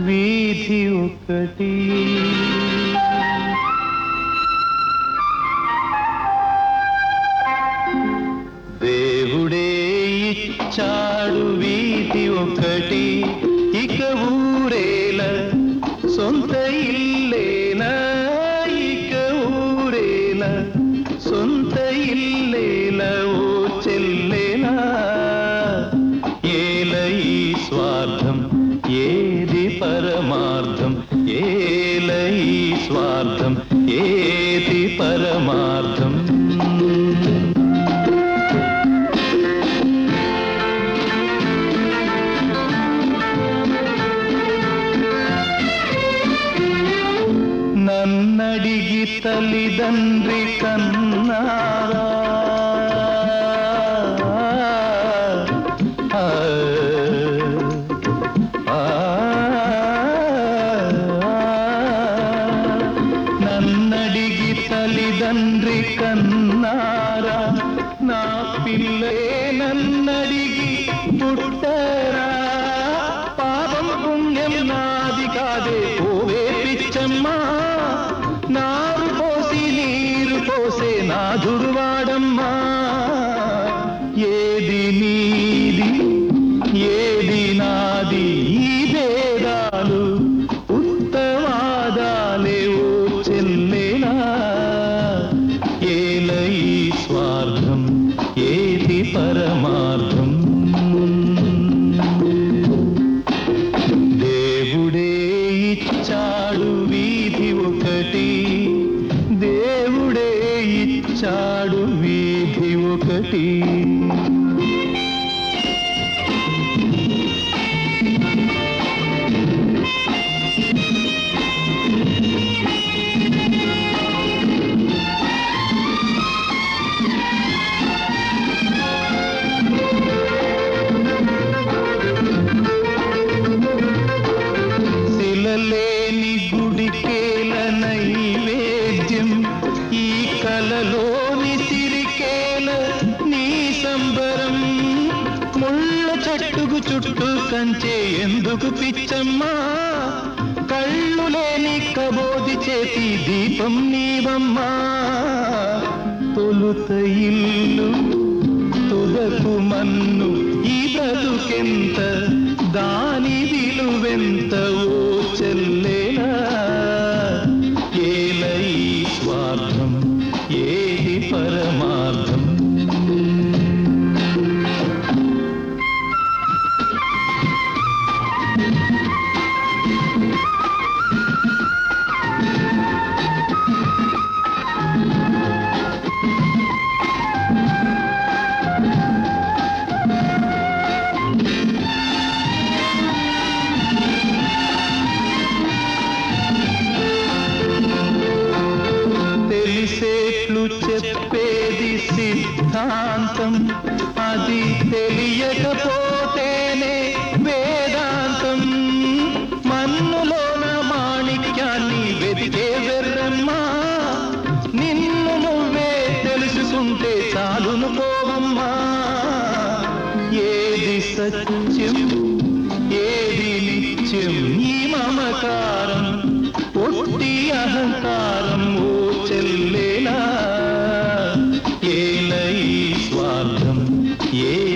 వీధి ఒకటి దేవుడే ఇచ్చాడు వీధి ఒకటి ఇక ఊరేల సొంత ఇల్లేనా ఇక ఊరేల సొంత ఇల్లేల ఓ చెల్లేనా ఏల ఈ స్వార్థం ఏది పరమార్థం ఏల ఈ స్వార్థం ఏది పరమార్థం నన్నడిగి తల్లిదండ్రి కన్నారా నన్నడిగి తల్లిదండ్రి కన్నారా నా పిల్లే నన్నడిగి పుట్టరా పాపం పుణ్యం నాది కాదే ఓవే పిచ్చమ్మా నారు పోసి నీరు పోసే నాథుడు వాడమ్మా ఏది నీది ఏది నాది ఈ భేదాలు ఉత్తవాదాలే ఓ చెల్లేనా ఏల ఈ స్వార్థం ఏది పరమార్థం దేవుడే ఇచ్చాడు వీధి ఒకటి దేవుడే ఇచ్చాడు వీధి ఒకటి శిలలేని గుడికేల నైవేద్యం ఈ కలలోని సిరికేల నీ సంబరం ముళ్ళ చెట్టుకు చుట్టూ కంచే ఎందుకు పిచ్చమ్మా కళ్ళు లేని కబోది చేతి దీపం నీవమ్మా తొలుత ఇల్లు తుదకు మన్ను ఈ బ్రతుకెంత దాని విలువెంత ఓ చెల్లేనా ఏల ఈ స్వార్థం ఏది పరమార్థం తెలిసేట్లు చెప్పేది సిద్ధాంతం అది తెలియకపోతేనే వేదాంతం మన్నులోన మాణిక్యాన్ని వెదికే వెర్రమ్మా నిన్ను నువ్వే తెలుసుకుంటే చాలును పోవమ్మా ఏది సత్యం ఏది నిత్యం ఈ మమకారం ఒట్టి అహంకారం ఓ చెల్లేనా ఏల ఈ స్వార్థం ఏ